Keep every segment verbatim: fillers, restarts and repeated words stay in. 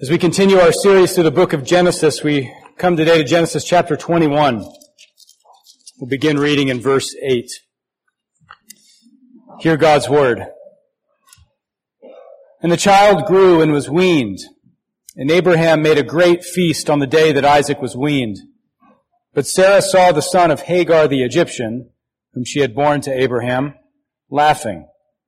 As we continue our series through the book of Genesis, we come today to Genesis chapter twenty-one. We'll begin reading in verse eight. Hear God's word. And the child grew and was weaned, and Abraham made a great feast on the day that Isaac was weaned. But Sarah saw the son of Hagar the Egyptian, whom she had borne to Abraham, laughing.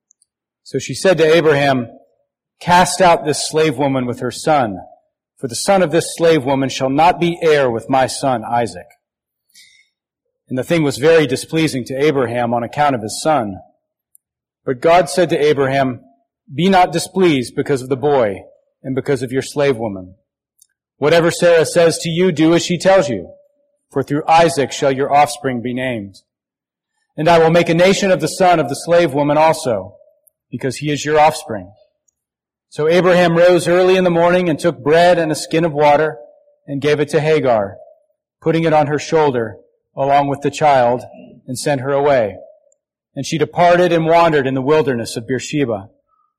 So she said to Abraham, "Cast out this slave woman with her son, for the son of this slave woman shall not be heir with my son Isaac." And the thing was very displeasing to Abraham on account of his son. But God said to Abraham, "Be not displeased because of the boy and because of your slave woman. Whatever Sarah says to you, do as she tells you, for through Isaac shall your offspring be named. And I will make a nation of the son of the slave woman also, because he is your offspring." So Abraham rose early in the morning and took bread and a skin of water and gave it to Hagar, putting it on her shoulder along with the child, and sent her away. And she departed and wandered in the wilderness of Beersheba.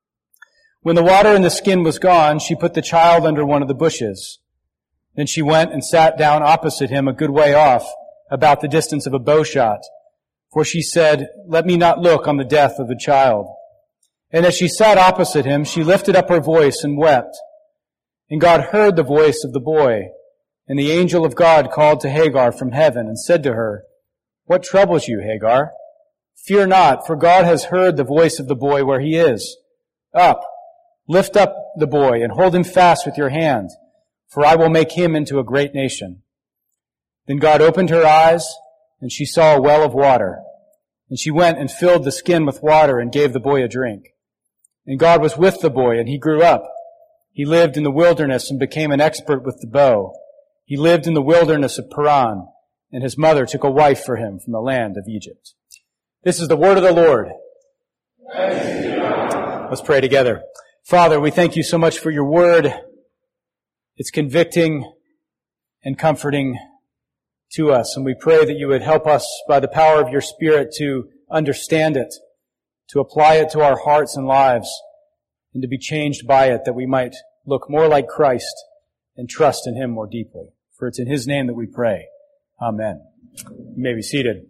When the water in the skin was gone, she put the child under one of the bushes. Then she went and sat down opposite him a good way off, about the distance of a bow shot. For she said, "Let me not look on the death of the child." And as she sat opposite him, she lifted up her voice and wept. And God heard the voice of the boy. And the angel of God called to Hagar from heaven and said to her, "What troubles you, Hagar? Fear not, for God has heard the voice of the boy where he is. Up, lift up the boy and hold him fast with your hand, for I will make him into a great nation." Then God opened her eyes, and she saw a well of water. And she went and filled the skin with water and gave the boy a drink. And God was with the boy, and he grew up. He lived in the wilderness and became an expert with the bow. He lived in the wilderness of Paran, and his mother took a wife for him from the land of Egypt. This is the word of the Lord. Thanks be to God. Let's pray together. Father, we thank you so much for your word. It's convicting and comforting to us, and we pray that you would help us by the power of your Spirit to understand it, to apply it to our hearts and lives, and to be changed by it, that we might look more like Christ and trust in him more deeply. For it's in his name that we pray. Amen. You may be seated.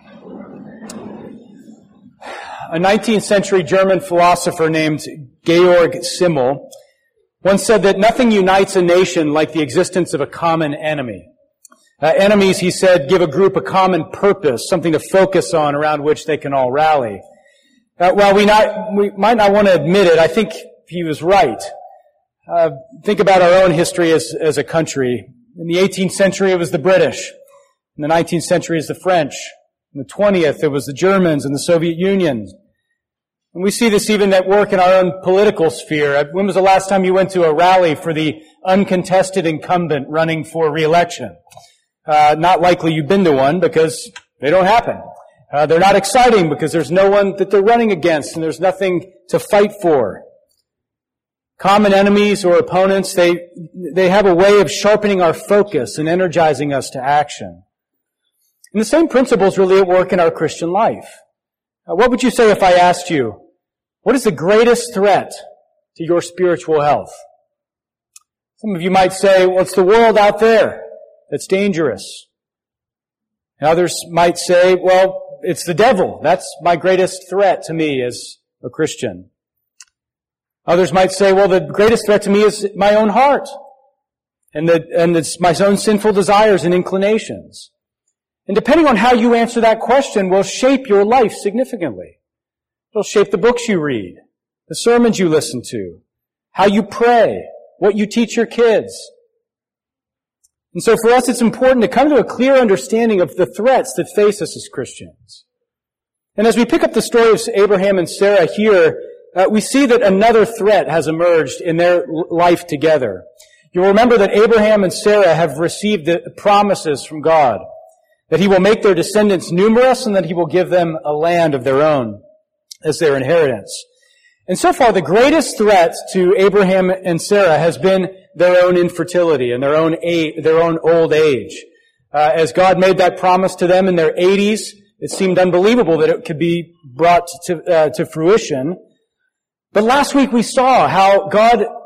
A nineteenth century German philosopher named Georg Simmel once said that nothing unites a nation like the existence of a common enemy. Uh, enemies, he said, give a group a common purpose, something to focus on around which they can all rally. Uh, while we, not, we might not want to admit it, I think he was right. Uh, think about our own history as, as a country. In the eighteenth century, it was the British. In the nineteenth century, it was the French. In the twentieth, it was the Germans and the Soviet Union. And we see this even at work in our own political sphere. When was the last time you went to a rally for the uncontested incumbent running for re-election? Uh, not likely you've been to one, because they don't happen. Uh, they're not exciting because there's no one that they're running against and there's nothing to fight for. Common enemies or opponents, they, they have a way of sharpening our focus and energizing us to action. And the same principles really at work in our Christian life. Uh, what would you say if I asked you, what is the greatest threat to your spiritual health? Some of you might say, well, it's the world out there that's dangerous. And others might say, well, it's the devil. That's my greatest threat to me as a Christian. Others might say, well, the greatest threat to me is my own heart and the, and it's my own sinful desires and inclinations. And depending on how you answer that question will shape your life significantly. It'll shape the books you read, the sermons you listen to, how you pray, what you teach your kids. And so for us, it's important to come to a clear understanding of the threats that face us as Christians. And as we pick up the story of Abraham and Sarah here, uh, we see that another threat has emerged in their life together. You'll remember that Abraham and Sarah have received the promises from God, that he will make their descendants numerous and that he will give them a land of their own as their inheritance. And so far, the greatest threat to Abraham and Sarah has been their own infertility and their own age, their own old age. Uh, as God made that promise to them in their eighties, it seemed unbelievable that it could be brought to, uh, to fruition. But last week we saw how God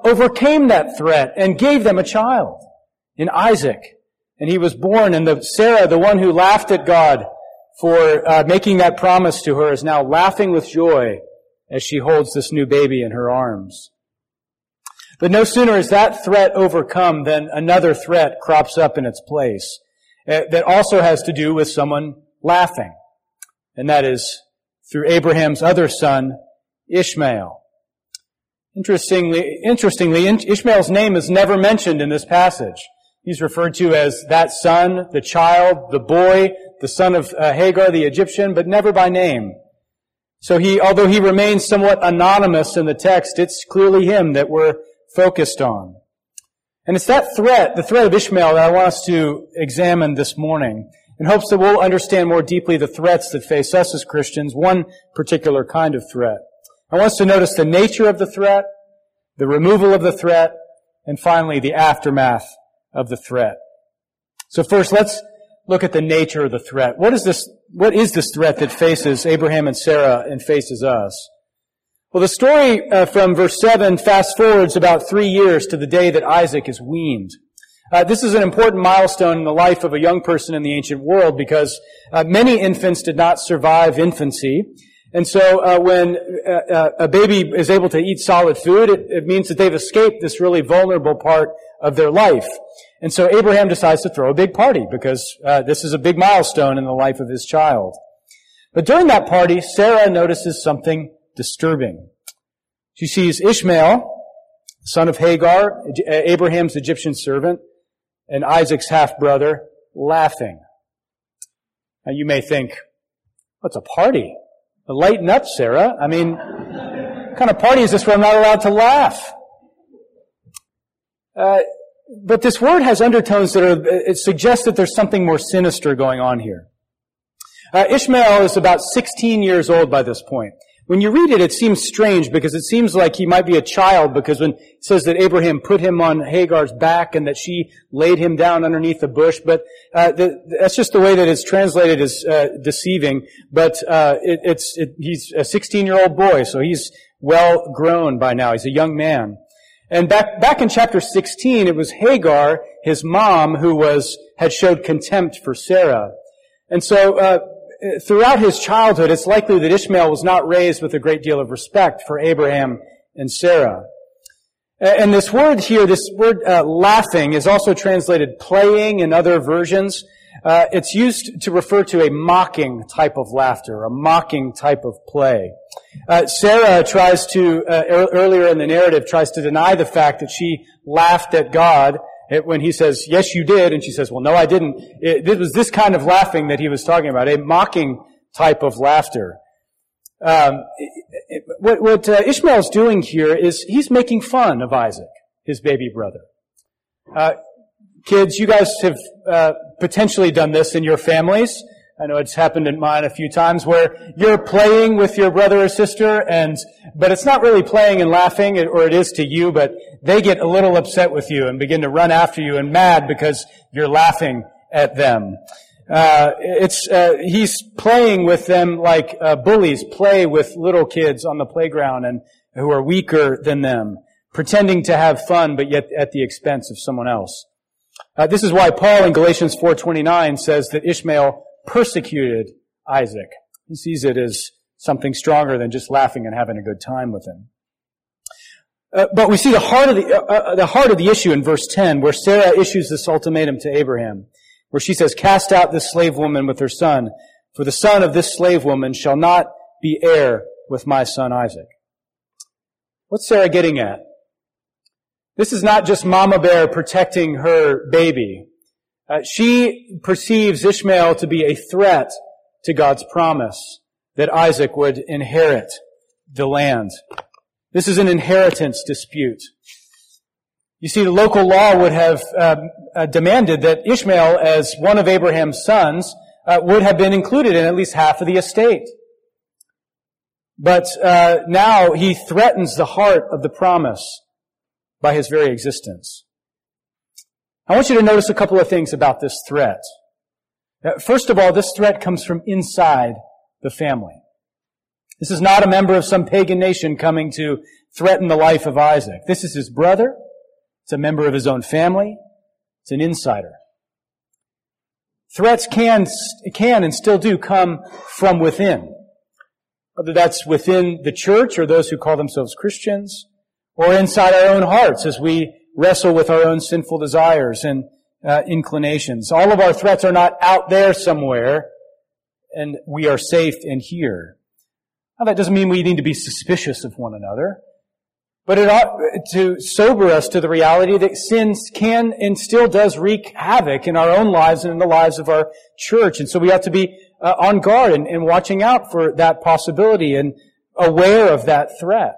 overcame that threat and gave them a child in Isaac. And he was born, and the Sarah, the one who laughed at God for uh, making that promise to her, is now laughing with joy as she holds this new baby in her arms. But no sooner is that threat overcome than another threat crops up in its place uh, that also has to do with someone laughing. And that is through Abraham's other son, Ishmael. Interestingly, interestingly, Ishmael's name is never mentioned in this passage. He's referred to as that son, the child, the boy, the son of uh, Hagar, the Egyptian, but never by name. So he, although he remains somewhat anonymous in the text, it's clearly him that we're focused on. And it's that threat, the threat of Ishmael, that I want us to examine this morning, in hopes that we'll understand more deeply the threats that face us as Christians, one particular kind of threat. I want us to notice the nature of the threat, the removal of the threat, and finally the aftermath of the threat. So first, let's look at the nature of the threat. What is this, what is this threat that faces Abraham and Sarah and faces us? Well, the story uh, from verse seven fast forwards about three years to the day that Isaac is weaned. Uh, this is an important milestone in the life of a young person in the ancient world because uh, many infants did not survive infancy. And so uh, when uh, uh, a baby is able to eat solid food, it, it means that they've escaped this really vulnerable part of their life. And so Abraham decides to throw a big party because uh, this is a big milestone in the life of his child. But during that party, Sarah notices something disturbing. She sees Ishmael, son of Hagar, Abraham's Egyptian servant, and Isaac's half-brother, laughing. Now you may think, what's a party? Lighten up, Sarah. I mean, what kind of party is this where I'm not allowed to laugh? Uh, but this word has undertones that are, it suggests that there's something more sinister going on here. Uh, Ishmael is about sixteen years old by this point. When you read it, it seems strange because it seems like he might be a child because when it says that Abraham put him on Hagar's back and that she laid him down underneath the bush, but uh, the, that's just the way that it's translated as uh, deceiving. But uh, it, it's it, he's a sixteen-year-old boy, so he's well grown by now. He's a young man. And back back in chapter sixteen, it was Hagar, his mom, who was had showed contempt for Sarah, and so. Uh, Throughout his childhood, it's likely that Ishmael was not raised with a great deal of respect for Abraham and Sarah. And this word here, this word uh, laughing, is also translated playing in other versions. Uh, it's used to refer to a mocking type of laughter, a mocking type of play. Uh, Sarah tries to, uh, earlier in the narrative, tries to deny the fact that she laughed at God It, when he says, yes, you did, and she says, well, no, I didn't. It, it was this kind of laughing that he was talking about, a mocking type of laughter. Um, it, it, what, what uh, Ishmael's doing here is he's making fun of Isaac, his baby brother. Uh, kids, you guys have uh, potentially done this in your families. I know it's happened in mine a few times where you're playing with your brother or sister, and but it's not really playing and laughing, or it is to you, but they get a little upset with you and begin to run after you and mad because you're laughing at them. Uh, it's uh, he's playing with them like uh, bullies play with little kids on the playground and who are weaker than them, pretending to have fun, but yet at the expense of someone else. Uh, this is why Paul in Galatians four twenty-nine says that Ishmael persecuted Isaac. He sees it as something stronger than just laughing and having a good time with him. Uh, but we see the heart of the uh, uh, the heart of the issue in verse ten, where Sarah issues this ultimatum to Abraham, where she says, "Cast out this slave woman with her son, for the son of this slave woman shall not be heir with my son Isaac." What's Sarah getting at? This is not just Mama Bear protecting her baby. Uh, she perceives Ishmael to be a threat to God's promise that Isaac would inherit the land. This is an inheritance dispute. You see, the local law would have uh, uh, demanded that Ishmael, as one of Abraham's sons, uh, would have been included in at least half of the estate. But uh, now he threatens the heart of the promise by his very existence. I want you to notice a couple of things about this threat. First of all, this threat comes from inside the family. This is not a member of some pagan nation coming to threaten the life of Isaac. This is his brother. It's a member of his own family. It's an insider. Threats can, can and still do come from within. Whether that's within the church or those who call themselves Christians, or inside our own hearts as we wrestle with our own sinful desires and uh, inclinations. All of our threats are not out there somewhere, and we are safe in here. Now, that doesn't mean we need to be suspicious of one another, but it ought to sober us to the reality that sin can and still does wreak havoc in our own lives and in the lives of our church. And so we have to be uh, on guard and, and watching out for that possibility and aware of that threat.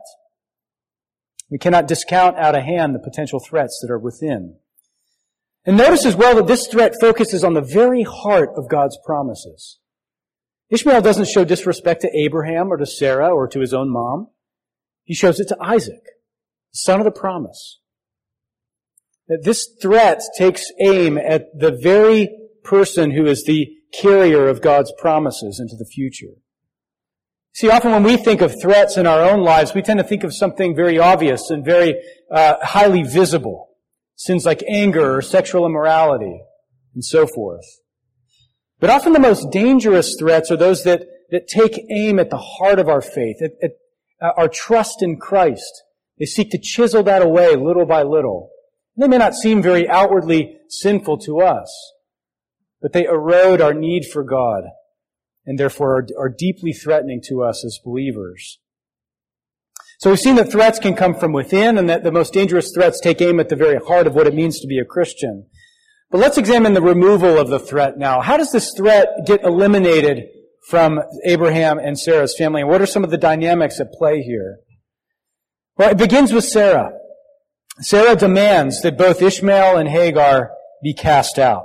We cannot discount out of hand the potential threats that are within. And notice as well that this threat focuses on the very heart of God's promises. Ishmael doesn't show disrespect to Abraham or to Sarah or to his own mom. He shows it to Isaac, the son of the promise. That this threat takes aim at the very person who is the carrier of God's promises into the future. See, often when we think of threats in our own lives, we tend to think of something very obvious and very uh, highly visible. Sins like anger or sexual immorality and so forth. But often the most dangerous threats are those that, that take aim at the heart of our faith, at, at uh, our trust in Christ. They seek to chisel that away little by little. And they may not seem very outwardly sinful to us, but they erode our need for God and therefore are, are deeply threatening to us as believers. So we've seen that threats can come from within and that the most dangerous threats take aim at the very heart of what it means to be a Christian. But let's examine the removal of the threat now. How does this threat get eliminated from Abraham and Sarah's family? And what are some of the dynamics at play here? Well, it begins with Sarah. Sarah demands that both Ishmael and Hagar be cast out.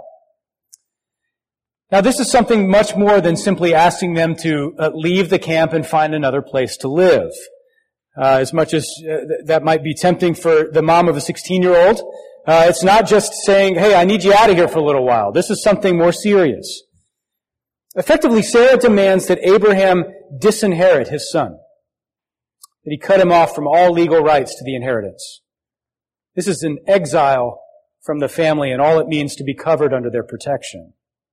Now, this is something much more than simply asking them to uh, leave the camp and find another place to live. Uh, as much as uh, th- that might be tempting for the mom of a sixteen-year-old, uh, it's not just saying, hey, I need you out of here for a little while. This is something more serious. Effectively, Sarah demands that Abraham disinherit his son, that he cut him off from all legal rights to the inheritance. This is an exile from the family and all it means to be covered under their protection.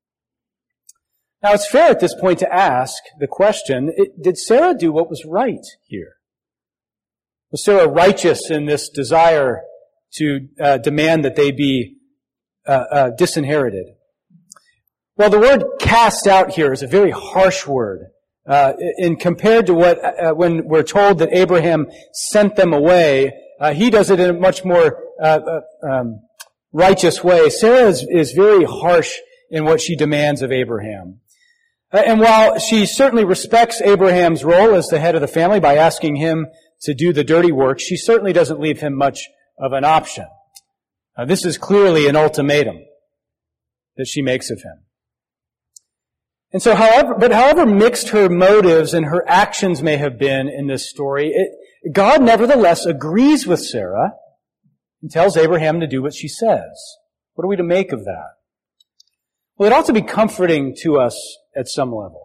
Now, it's fair at this point to ask the question, did Sarah do what was right here? Was Sarah righteous in this desire to uh, demand that they be uh, uh, disinherited? Well, the word cast out here is a very harsh word. Uh, in compared to what, uh, when we're told that Abraham sent them away, uh, he does it in a much more uh, uh, um, righteous way. Sarah is, is very harsh in what she demands of Abraham. And while she certainly respects Abraham's role as the head of the family by asking him to do the dirty work, she certainly doesn't leave him much of an option. Uh, this is clearly an ultimatum that she makes of him. And so, however, but however mixed her motives and her actions may have been in this story, it, God nevertheless agrees with Sarah and tells Abraham to do what she says. What are we to make of that? Well, it ought to be comforting to us at some level.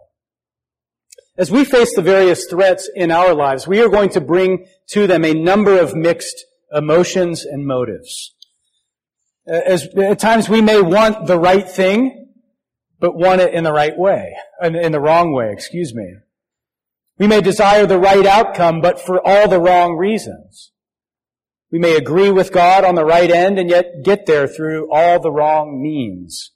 As we face the various threats in our lives, we are going to bring to them a number of mixed emotions and motives. As, at times we may want the right thing, but want it in the right way, in the wrong way, excuse me. We may desire the right outcome, but for all the wrong reasons. We may agree with God on the right end and yet get there through all the wrong means.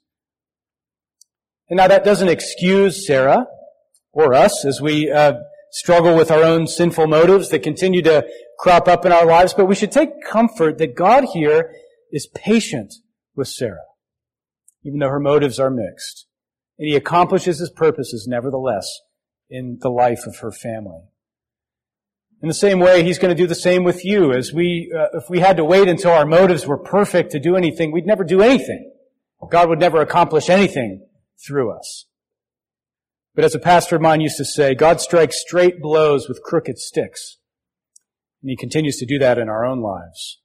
And now that doesn't excuse Sarah or us as we uh, struggle with our own sinful motives that continue to crop up in our lives, but we should take comfort that God here is patient with Sarah, even though her motives are mixed. And He accomplishes His purposes nevertheless in the life of her family. In the same way, He's going to do the same with you. As we, uh, if we had to wait until our motives were perfect to do anything, we'd never do anything. God would never accomplish anything through us. But as a pastor of mine used to say, God strikes straight blows with crooked sticks. And He continues to do that in our own lives.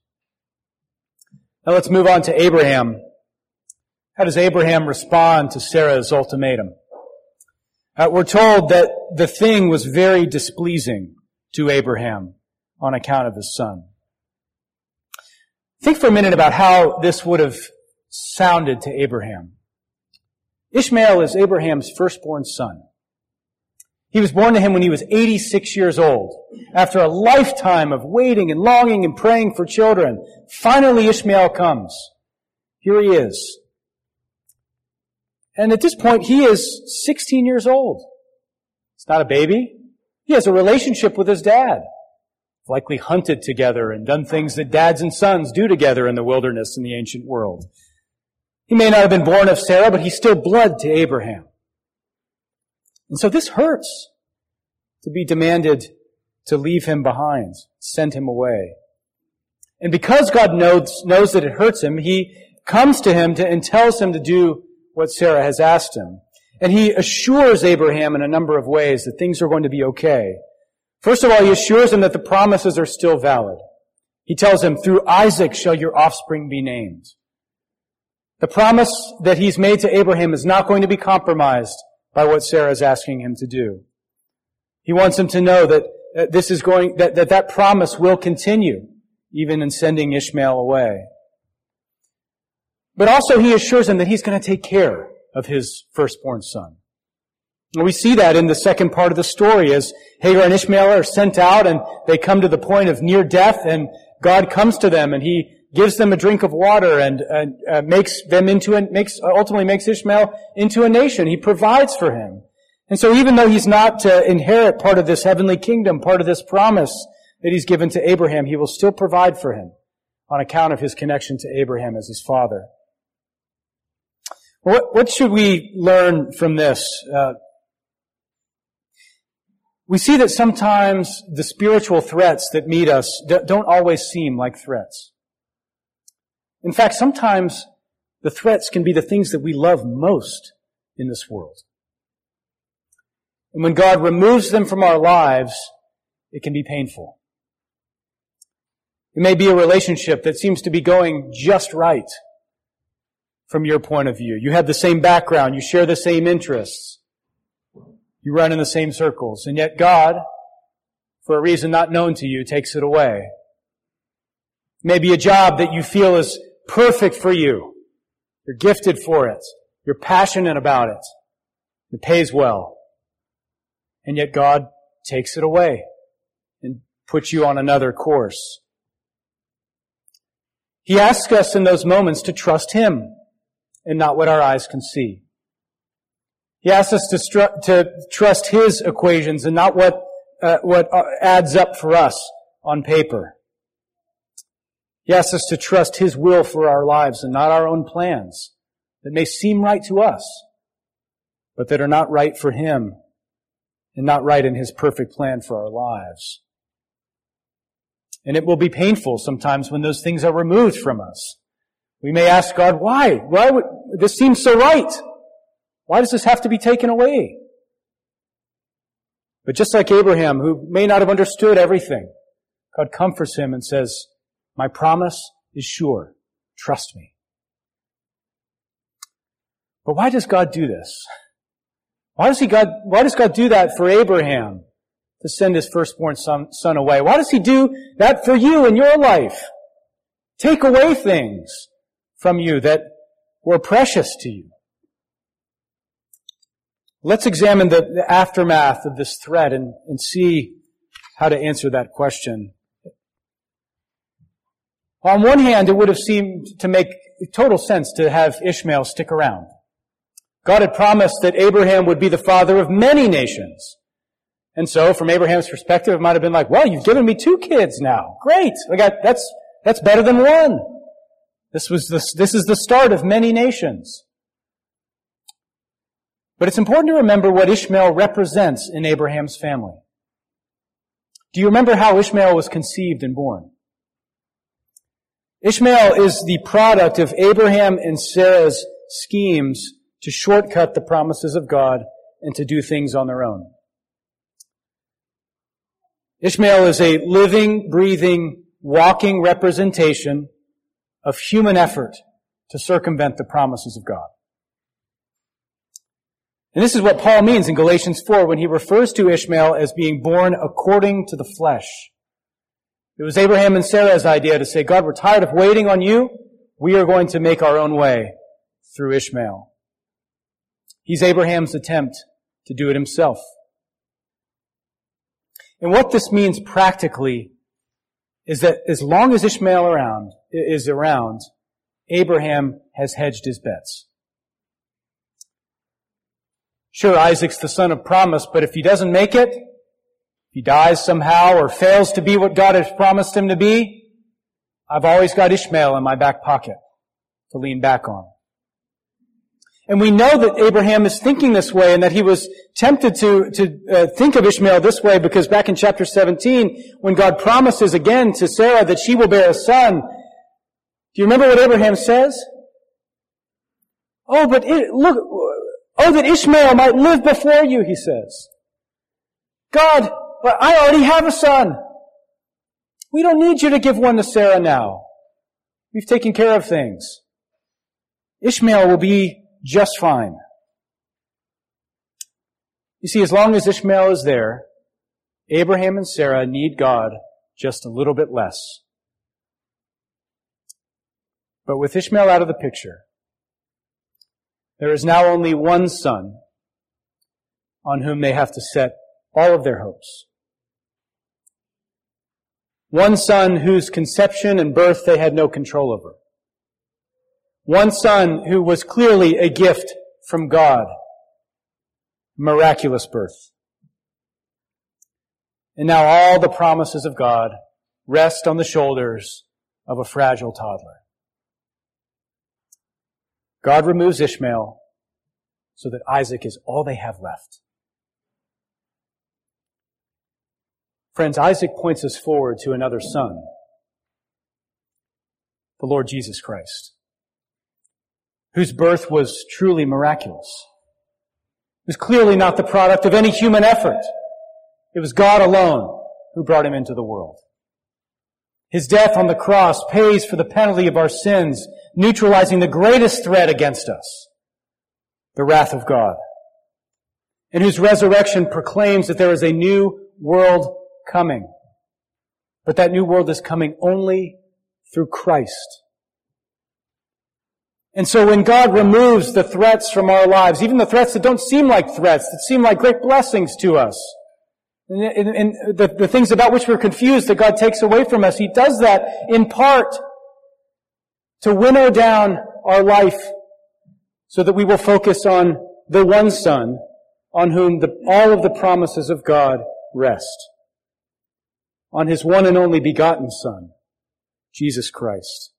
Now let's move on to Abraham. How does Abraham respond to Sarah's ultimatum? Uh, we're told that the thing was very displeasing to Abraham on account of his son. Think for a minute about how this would have sounded to Abraham. Ishmael is Abraham's firstborn son. He was born to him when he was eighty-six years old. After a lifetime of waiting and longing and praying for children, finally Ishmael comes. Here he is. And at this point, he is sixteen years old. He's not a baby. He has a relationship with his dad. Likely hunted together and done things that dads and sons do together in the wilderness in the ancient world. He may not have been born of Sarah, but he's still blood to Abraham. And so this hurts, to be demanded to leave him behind, send him away. And because God knows, knows that it hurts him, he comes to him to, and tells him to do what Sarah has asked him. And he assures Abraham in a number of ways that things are going to be okay. First of all, he assures him that the promises are still valid. He tells him, through Isaac shall your offspring be named. The promise that he's made to Abraham is not going to be compromised by what Sarah is asking him to do. He wants him to know that uh, this is going, that, that that promise will continue, even in sending Ishmael away. But also he assures him that he's going to take care of his firstborn son. And we see that in the second part of the story as Hagar and Ishmael are sent out and they come to the point of near death, and God comes to them and he gives them a drink of water and uh, uh, makes them into a, makes ultimately makes Ishmael into a nation. He provides for him. And so even though he's not to inherit part of this heavenly kingdom, part of this promise that he's given to Abraham, he will still provide for him on account of his connection to Abraham as his father. What, what should we learn from this? Uh, we see that sometimes the spiritual threats that meet us don't always seem like threats. In fact, sometimes the threats can be the things that we love most in this world. And when God removes them from our lives, it can be painful. It may be a relationship that seems to be going just right from your point of view. You have the same background, you share the same interests, you run in the same circles, and yet God, for a reason not known to you, takes it away. It may be a job that you feel is perfect for you. You're gifted for it. You're passionate about it. It pays well. And yet God takes it away and puts you on another course. He asks us in those moments to trust Him and not what our eyes can see. He asks us to, stru- to trust His equations and not what, uh, what adds up for us on paper. He asks us to trust His will for our lives and not our own plans that may seem right to us, but that are not right for Him and not right in His perfect plan for our lives. And it will be painful sometimes when those things are removed from us. We may ask God, why? Why would, this seems so right. Why does this have to be taken away? But just like Abraham, who may not have understood everything, God comforts him and says, my promise is sure. Trust me. But why does God do this? Why does he God, why does God do that for Abraham to send his firstborn son, son away? Why does He do that for you in your life? Take away things from you that were precious to you. Let's examine the, the aftermath of this threat and, and see how to answer that question. On one hand, it would have seemed to make total sense to have Ishmael stick around. God had promised that Abraham would be the father of many nations. And so, from Abraham's perspective, it might have been like, well, you've given me two kids now. Great. I got, that's, that's better than one. This was the, this is the start of many nations. But it's important to remember what Ishmael represents in Abraham's family. Do you remember how Ishmael was conceived and born? Ishmael is the product of Abraham and Sarah's schemes to shortcut the promises of God and to do things on their own. Ishmael is a living, breathing, walking representation of human effort to circumvent the promises of God. And this is what Paul means in Galatians four when he refers to Ishmael as being born according to the flesh. It was Abraham and Sarah's idea to say, God, we're tired of waiting on you. We are going to make our own way through Ishmael. He's Abraham's attempt to do it himself. And what this means practically is that as long as Ishmael around, is around, Abraham has hedged his bets. Sure, Isaac's the son of promise, but if he doesn't make it, if he dies somehow or fails to be what God has promised him to be, I've always got Ishmael in my back pocket to lean back on. And we know that Abraham is thinking this way and that he was tempted to, to uh, think of Ishmael this way because back in chapter seventeen, when God promises again to Sarah that she will bear a son, do you remember what Abraham says? Oh, but it, look, oh, that Ishmael might live before you, he says. God, but I already have a son. We don't need you to give one to Sarah now. We've taken care of things. Ishmael will be just fine. You see, as long as Ishmael is there, Abraham and Sarah need God just a little bit less. But with Ishmael out of the picture, there is now only one son on whom they have to set all of their hopes. One son whose conception and birth they had no control over. One son who was clearly a gift from God. Miraculous birth. And now all the promises of God rest on the shoulders of a fragile toddler. God removes Ishmael so that Isaac is all they have left. Friends, Isaac points us forward to another son, the Lord Jesus Christ, whose birth was truly miraculous. It was clearly not the product of any human effort. It was God alone who brought him into the world. His death on the cross pays for the penalty of our sins, neutralizing the greatest threat against us, the wrath of God, and whose resurrection proclaims that there is a new world coming. But that new world is coming only through Christ. And so when God removes the threats from our lives, even the threats that don't seem like threats, that seem like great blessings to us, and, and, and the, the things about which we're confused that God takes away from us, He does that in part to winnow down our life so that we will focus on the one Son on whom the, all of the promises of God rest. On His one and only begotten Son, Jesus Christ.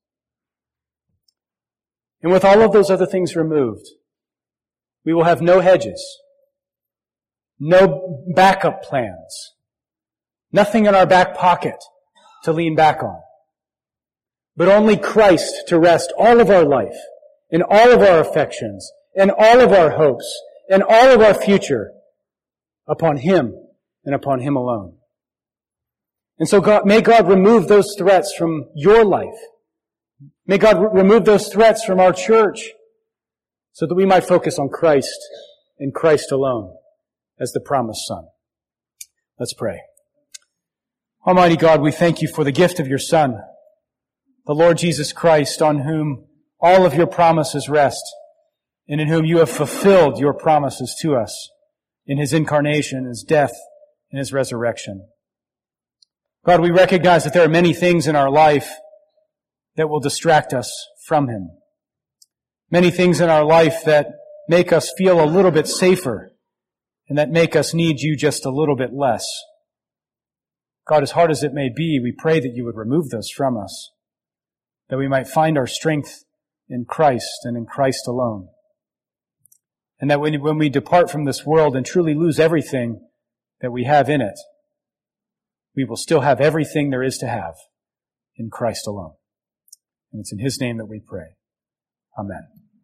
And with all of those other things removed, we will have no hedges, no backup plans, nothing in our back pocket to lean back on, but only Christ to rest all of our life, and all of our affections, and all of our hopes, and all of our future upon Him and upon Him alone. And so God, may God remove those threats from your life. May God r- remove those threats from our church so that we might focus on Christ and Christ alone as the promised Son. Let's pray. Almighty God, we thank You for the gift of Your Son, the Lord Jesus Christ, on whom all of Your promises rest, and in whom You have fulfilled Your promises to us in His incarnation, His death, and His resurrection. God, we recognize that there are many things in our life that will distract us from Him. Many things in our life that make us feel a little bit safer and that make us need You just a little bit less. God, as hard as it may be, we pray that You would remove those from us, that we might find our strength in Christ and in Christ alone. And that when, when we depart from this world and truly lose everything that we have in it, we will still have everything there is to have in Christ alone. And it's in His name that we pray. Amen.